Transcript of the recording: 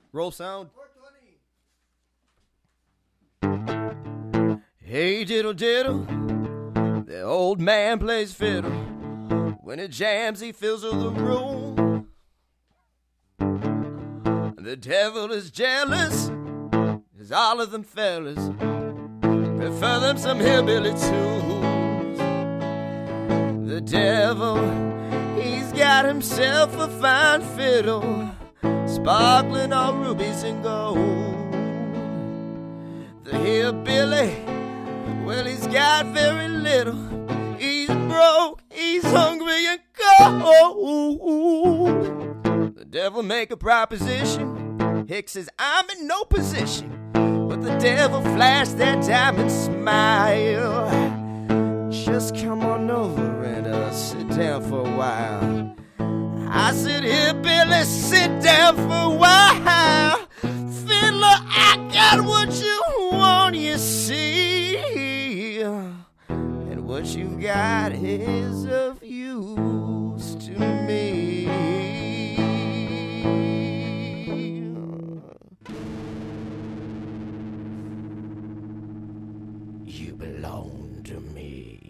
Roll sound. Hey diddle diddle, the old man plays fiddle. When it jams he fills the room. The devil is jealous, as all of them fellas prefer them some hillbilly tunes. The devil, he's got himself a fine fiddle, sparkling on rubies and gold. The hillbilly, well, he's got very little. He's broke, he's hungry and cold. The devil make a proposition. Hick says, I'm in no position. But the devil flashed that diamond smile. Just come on over and sit down for a while. I said, here, Billy, sit down for a while. Fiddler, I got what you want, you see. And what you've got is of use to me. You belong to me.